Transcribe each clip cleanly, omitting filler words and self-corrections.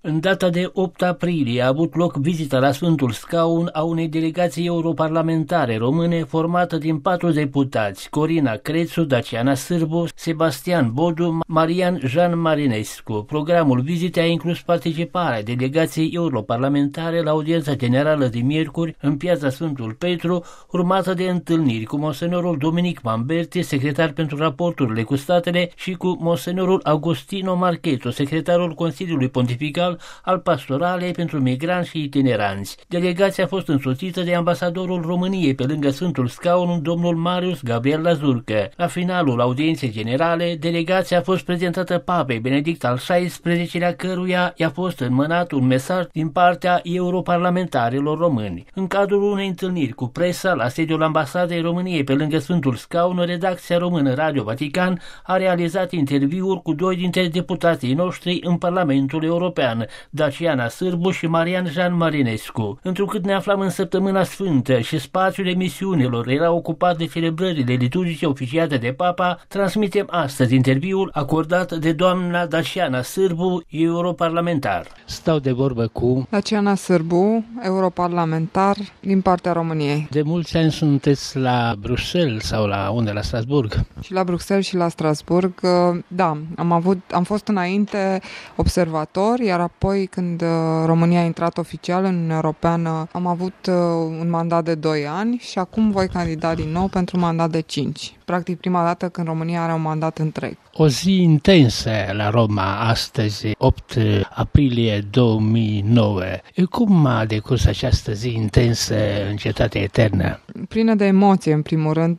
În data de 8 aprilie a avut loc vizita la Sfântul Scaun a unei delegații europarlamentare române formată din 4 deputați: Corina Crețu, Daciana Sârbu, Sebastian Bodu, Marian Jean Marinescu. Programul vizitei a inclus participarea delegației europarlamentare la audiența generală de miercuri în piața Sfântul Petru, urmată de întâlniri cu monsenorul Dominic Mamberti, secretar pentru raporturile cu statele, și cu monsenorul Agostino Marcheto, secretarul Consiliului Pontifical al Pastoralei pentru Migranți și Itineranți. Delegația a fost însoțită de ambasadorul României pe lângă Sfântul Scaun, domnul Marius Gabriel Lazurcă. La finalul audienței generale, delegația a fost prezentată Papei Benedict al XVI-lea, căruia i-a fost înmânat un mesaj din partea europarlamentarilor români. În cadrul unei întâlniri cu presa la sediul Ambasadei României pe lângă Sfântul Scaun, redacția română Radio Vatican a realizat interviuri cu 2 dintre deputații noștri în Parlamentul European, Daciana Sârbu și Marian Jean Marinescu. Întrucât ne aflam în Săptămâna Sfântă și spațiul emisiunilor era ocupat de celebrările liturgice oficiate de Papa, transmitem astăzi interviul acordat de doamna Daciana Sârbu, europarlamentar. Stau de vorbă cu Daciana Sârbu, europarlamentar din partea României. De mulți ani sunteți la Bruxelles sau la unde? La Strasburg? Și la Bruxelles și la Strasburg, da. Am fost înainte observator, iar apoi când România a intrat oficial în Uniunea Europeană am avut un mandat de 2 ani și acum voi candida din nou pentru un mandat de 5. Practic prima dată când România are un mandat întreg. O zi intensă la Roma astăzi, 8 aprilie 2009. Cum a decurs această zi intensă în Cetatea Eternă? Plină de emoție, în primul rând.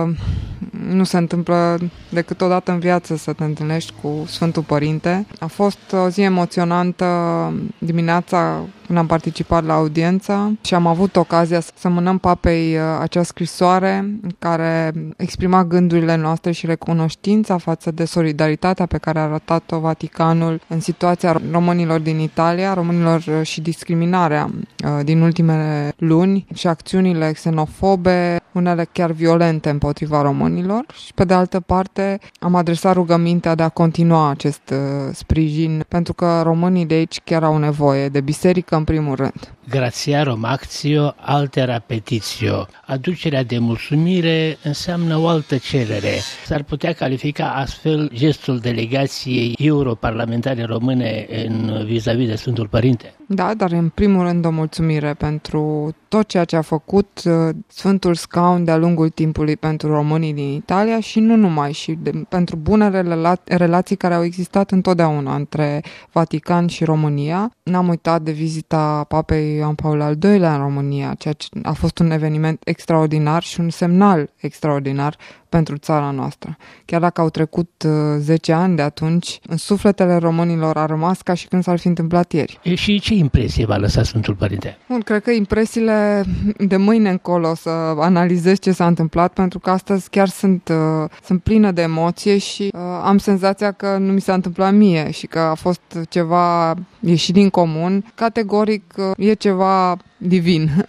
Nu se întâmplă decât o dată în viață să te întâlnești cu Sfântul Părinte. A fost o zi emoționantă dimineața când am participat la audiența și am avut ocazia să mânăm Papei acea scrisoare în care exprima gândurile noastre și recunoștința față de solidaritatea pe care a arătat-o Vaticanul în situația românilor din Italia, românilor și discriminarea din ultimele luni și acțiunile xenofobe, unele chiar violente împotriva românilor. Și pe de altă parte am adresat rugămintea de a continua acest sprijin pentru că românii de aici chiar au nevoie de biserică în primul rând. Gratiarum actio altera petitio. Aducerea de mulțumire înseamnă o altă cerere. S-ar putea califica astfel gestul delegației europarlamentare române vis-a-vis de Sfântul Părinte? Da, dar în primul rând o mulțumire pentru tot ceea ce a făcut Sfântul Scaun de-a lungul timpului pentru românii din Italia și nu numai, și pentru bunele relații care au existat întotdeauna între Vatican și România. N-am uitat de vizita Papei Ioan Paul al II-lea în România, ceea ce a fost un eveniment extraordinar și un semnal extraordinar pentru țara noastră. Chiar dacă au trecut 10 ani de atunci, în sufletele românilor a rămas ca și când s-ar fi întâmplat ieri. Și ce impresie v-a lăsat Sfântul Părinte? Bun, cred că impresiile de mâine încolo să analizez ce s-a întâmplat, pentru că astăzi chiar sunt plină de emoție și am senzația că nu mi s-a întâmplat mie și că a fost ceva ieșit din comun. Categoric e ceva divin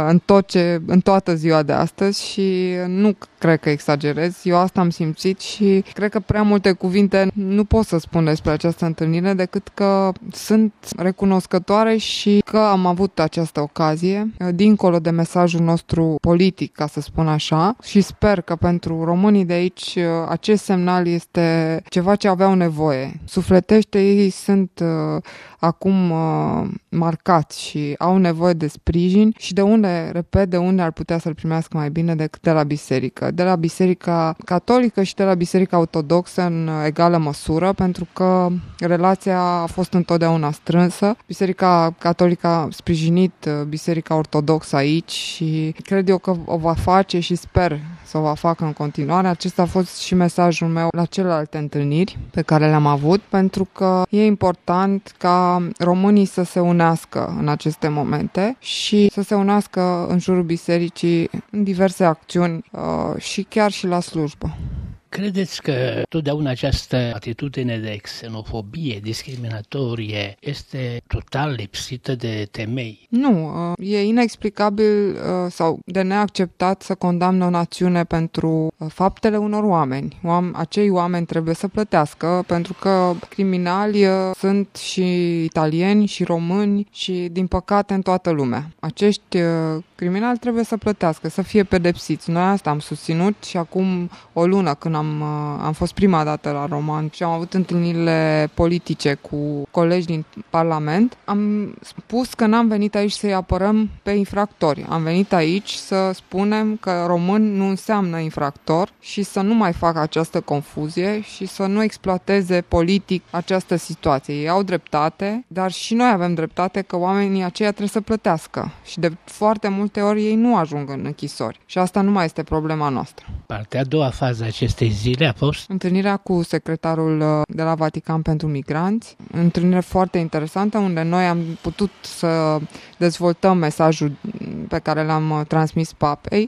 în toată ziua de astăzi și nu cred că exagerez. Eu asta am simțit și cred că prea multe cuvinte nu pot să spun despre această întâlnire decât că sunt recunoscătoare și că am avut această ocazie, dincolo de mesajul nostru politic, ca să spun așa, și sper că pentru românii de aici acest semnal este ceva ce aveau nevoie. Sufletește ei sunt acum marcați și au nevoie de sprijin și de unde ar putea să-l primească mai bine decât de la biserică. De la biserica catolică și de la biserica ortodoxă în egală măsură, pentru că relația a fost întotdeauna strânsă. Biserica catolică a sprijinit biserica ortodoxă aici și cred eu că o va face și sper să o va facă în continuare. Acesta a fost și mesajul meu la celelalte întâlniri pe care le-am avut, pentru că e important ca românii să se unească în aceste momente și să se unească în jurul bisericii în diverse acțiuni și chiar și la slujbă. Credeți că totdeauna această atitudine de xenofobie discriminatorie este total lipsită de temei? Nu, e inexplicabil sau de neacceptat să condamne o națiune pentru faptele unor oameni. Acei oameni trebuie să plătească pentru că criminali sunt și italieni și români și din păcate în toată lumea. Acești criminali trebuie să plătească, să fie pedepsiți. Noi asta am susținut și acum o lună când am fost prima dată la Roman și am avut întâlnirile politice cu colegi din Parlament, am spus că n-am venit aici să-i apărăm pe infractori. Am venit aici să spunem că român nu înseamnă infractor și să nu mai facă această confuzie și să nu exploateze politic această situație. Ei au dreptate, dar și noi avem dreptate că oamenii aceia trebuie să plătească și de foarte multe ori ei nu ajung în închisori și asta nu mai este problema noastră. Partea a doua fază acestei zile a fost întâlnirea cu secretarul de la Vatican pentru migranți, întâlnire foarte interesantă unde noi am putut să dezvoltăm mesajul pe care l-am transmis papei.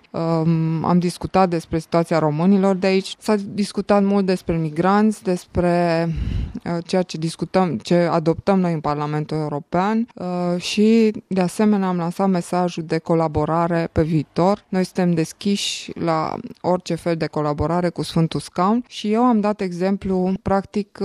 Am discutat despre situația românilor de aici, s-a discutat mult despre migranți, despre ceea ce adoptăm noi în Parlamentul European și de asemenea am lansat mesajul de colaborare pe viitor. Noi suntem deschiși la orice fel de colaborare cu Sfântul Scaun și eu am dat exemplu practic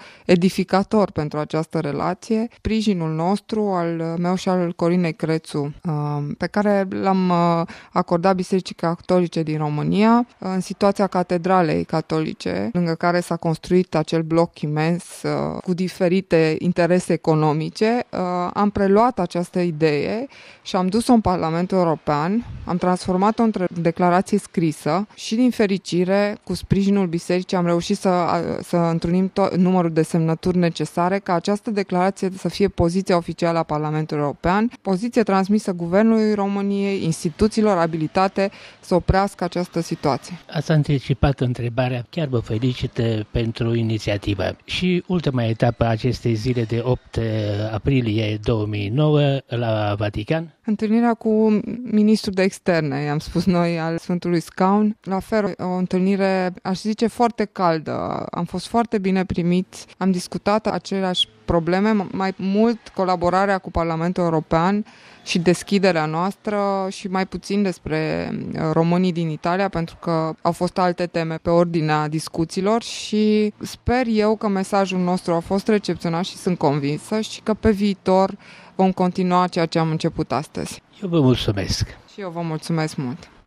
edificator pentru această relație, sprijinul nostru al meu și al Corinei Crețu pe care l-am acordat Bisericii Catolice din România în situația catedralei catolice, lângă care s-a construit acel bloc imens cu diferite interese economice. Am preluat această idee și am dus-o în Parlamentul European, am transformat-o într-o declarație scrisă și din fericire, cu sprijinul Bisericii, am reușit să întrunim numărul de semnături necesare ca această declarație să fie poziția oficială a Parlamentului European, poziție transmisă Guvernului României, instituțiilor abilitate să oprească această situație. Ați anticipat întrebarea, chiar vă felicită pentru inițiativă. Și ultima etapă a acestei zile de 8 aprilie 2009 la Vatican? Întâlnirea cu ministrul de externe, i-am spus noi, al Sfântului Scaun. La fel, o întâlnire, aș zice, foarte caldă. Am fost foarte bine primiți, am discutat aceleași probleme, mai mult colaborarea cu Parlamentul European și deschiderea noastră și mai puțin despre românii din Italia, pentru că au fost alte teme pe ordinea discuțiilor și sper eu că mesajul nostru a fost recepționat și sunt convinsă și că pe viitor vom continua ceea ce am început astăzi. Eu vă mulțumesc. Și eu vă mulțumesc mult.